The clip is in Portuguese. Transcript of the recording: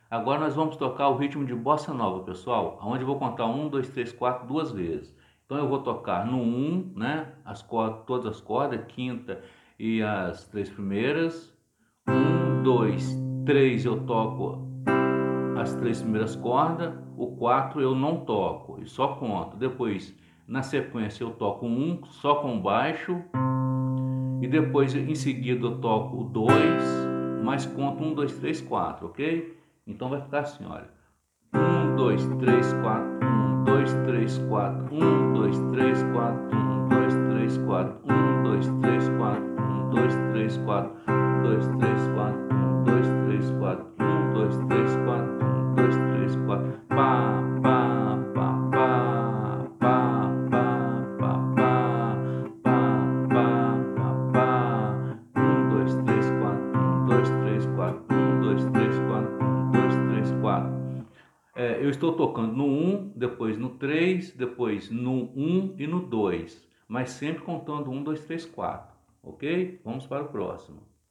Agora nós vamos tocar o ritmo de bossa nova, pessoal, onde eu vou contar 1, 2, 3, 4 duas vezes. Então eu vou tocar no 1, né, as cordas, todas as cordas, quinta e as três primeiras. 1, 2, 3 eu toco as três primeiras cordas, o 4 eu não toco, e só conto. Depois, na sequência, eu toco um só com baixo, e depois em seguida eu toco o 2, mais conto 1, 2, 3, 4, ok? Então vai ficar assim, olha. 1, 2, 3, 4, 1, 2, 3, 4, 1, 2, 3, 4, 1, 2, 3, 4, 1, 2, 3, 4, 1, 2, 3, 4, 2, 3, 4, 1, 2, 3, 4, 1, 2, 3, 4, 1, 2, 3, 4, pá, pá, pá, pá, pá, pá, pá, pá, pá, pá, pá, pá, 1, 2, 3, 4, 1, 2, 3, 4, 1, 2, 3, 4, 1, 2, 3, 4. Eu estou tocando no 1, depois no 3, depois no 1 e no 2, mas sempre contando 1, 2, 3, 4, ok? Vamos para o próximo.